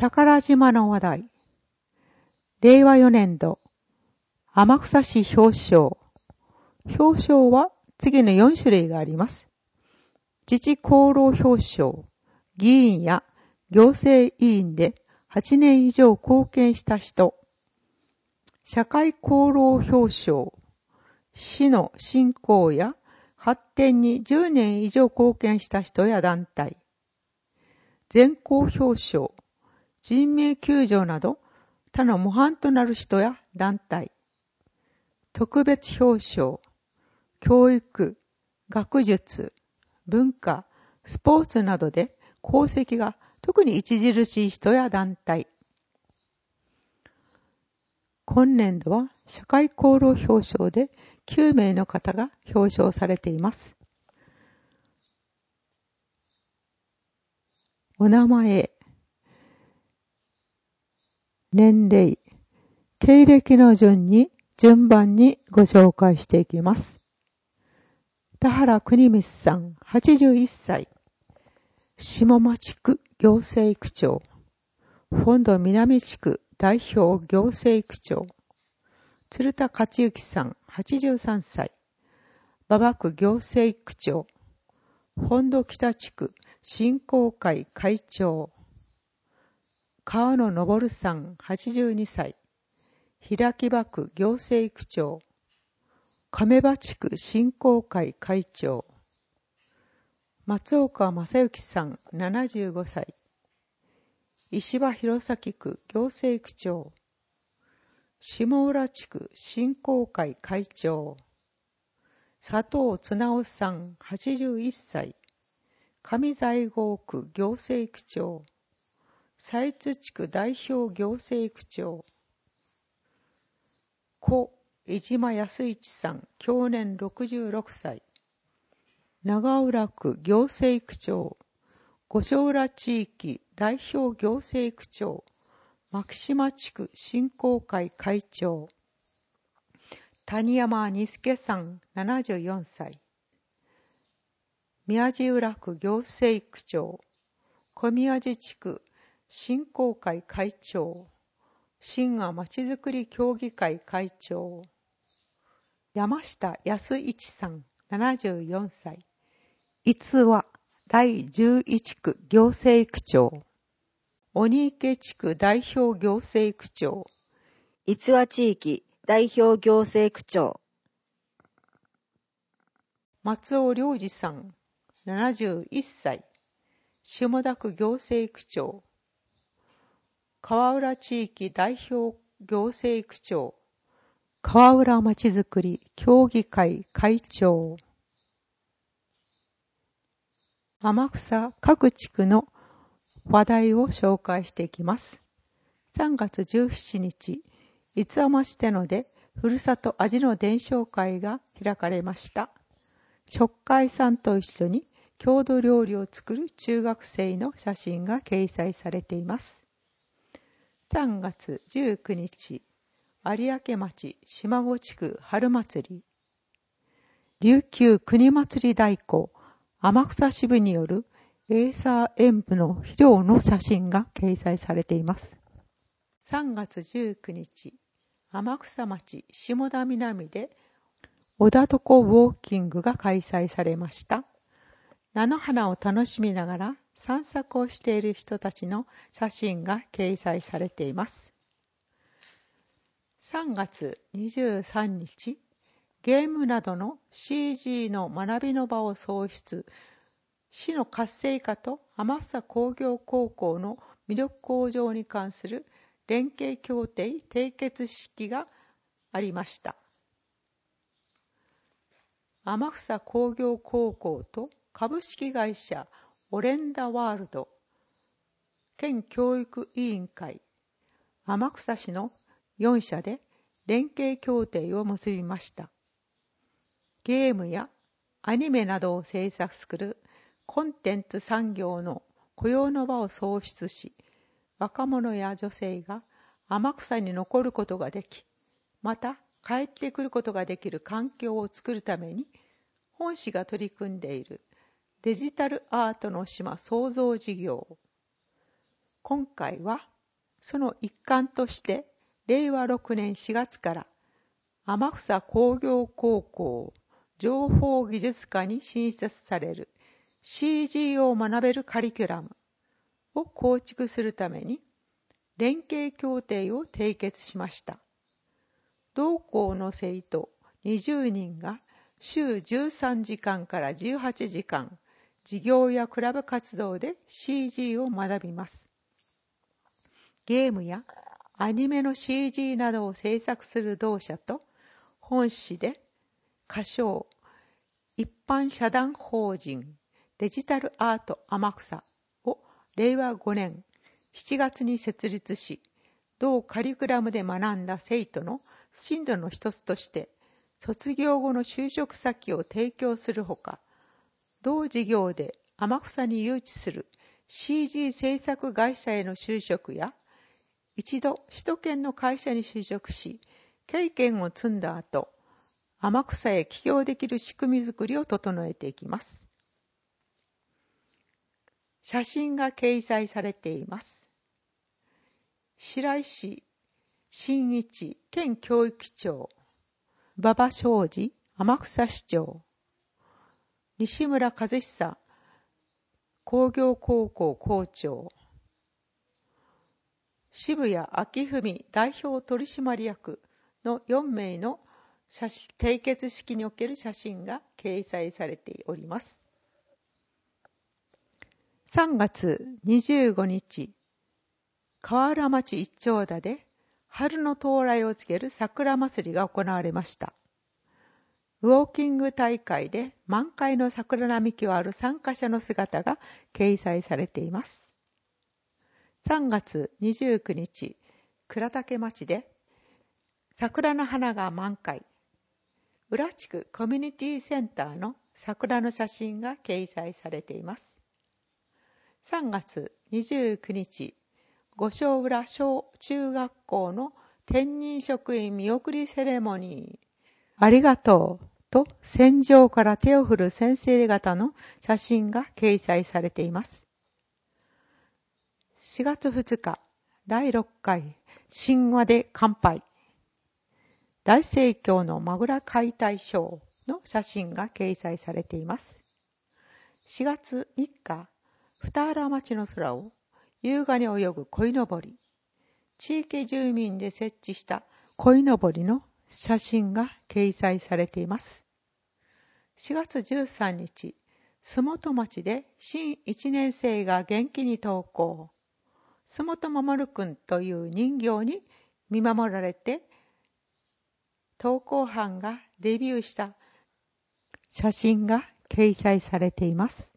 宝島の話題。令和4年度、天草市表彰。表彰は次の4種類があります。自治功労表彰。議員や行政委員で8年以上貢献した人。社会功労表彰。市の振興や発展に10年以上貢献した人や団体。全校表彰。人命救助など他の模範となる人や団体。特別表彰。教育、学術、文化、スポーツなどで功績が特に著しい人や団体。今年度は社会功労表彰で9名の方が表彰されています。お名前、年齢、経歴の順番にご紹介していきます。田原国光さん、81歳。下町区行政区長。本土南地区代表行政区長。鶴田克之さん、83歳。馬場区行政区長。本土北地区振興会会長。川野昇さん、82歳。平木場区行政区長。亀場地区振興会会長。松岡正幸さん、75歳。石破弘前区行政区長。下浦地区振興会会長。佐藤綱夫さん、81歳。上西郷区行政区長。歳津地区代表行政区長。故江島康一さん、享年66歳。長浦区行政区長。五所浦地域代表行政区長。牧島地区振興会会長。谷山二助さん、74歳。宮地浦区行政区長。小宮地地区振興会会長。新賀まちづくり協議会会長。山下康一さん、74歳。逸話第11区行政区長。鬼池地区代表行政区長。 逸話地域代表行政区長。 松尾良二さん、71歳。下田区行政区長。川浦地域代表行政区長。川浦まちづくり協議会会長。天草各地区の話題を紹介していきます。3月17日、五天市手野でふるさと味の伝承会が開かれました。食会さんと一緒に郷土料理を作る中学生の写真が掲載されています。3月19日、有明町島子地区春祭り。琉球国祭り代行天草支部によるエーサー演舞の披露の写真が掲載されています。3月19日、天草町下田南で小田床ウォーキングが開催されました。菜の花を楽しみながら散策をしている人たちの写真が掲載されています。3月23日、ゲームなどの CG の学びの場を創出、市の活性化と天草工業高校の魅力向上に関する連携協定締結式がありました。天草工業高校と株式会社オレンダワールド、県教育委員会、天草市の4社で連携協定を結びました。ゲームやアニメなどを制作するコンテンツ産業の雇用の場を創出し、若者や女性が天草に残ることができ、また帰ってくることができる環境を作るために、本市が取り組んでいるデジタルアートの島創造事業。今回はその一環として、令和6年4月から天草工業高校情報技術科に新設される CG を学べるカリキュラムを構築するために連携協定を締結しました。同校の生徒20人が週13時間から18時間、授業やクラブ活動で CG を学びます。ゲームやアニメの CG などを制作する同社と、本市で仮称一般社団法人デジタルアート天草を令和5年7月に設立し、同カリキュラムで学んだ生徒の進路の一つとして、卒業後の就職先を提供するほか、同事業で天草に誘致する CG 制作会社への就職や、一度首都圏の会社に就職し、経験を積んだ後、天草へ起業できる仕組みづくりを整えていきます。写真が掲載されています。白石真一県教育長、馬場昌司天草市長、西村和久工業高校校長、渋谷明文代表取締役の4名の締結式における写真が掲載されております。3月25日、河原町一丁田で春の到来を告げる桜祭りが行われました。ウォーキング大会で満開の桜並木をある参加者の姿が掲載されています。3月29日、倉岳町で桜の花が満開。浦地区コミュニティセンターの桜の写真が掲載されています。3月29日、五所浦小中学校の転任職員見送りセレモニー。ありがとうと戦場から手を振る先生方の写真が掲載されています。4月2日、第6回神話で乾杯。大盛況のマグラ解体ショーの写真が掲載されています。4月3日、二原町の空を優雅に泳ぐ鯉のぼり。地域住民で設置した鯉のぼりの写真が掲載されています。4月13日、洲本町で新1年生が元気に登校。洲本守くんという人形に見守られて、登校班がデビューした写真が掲載されています。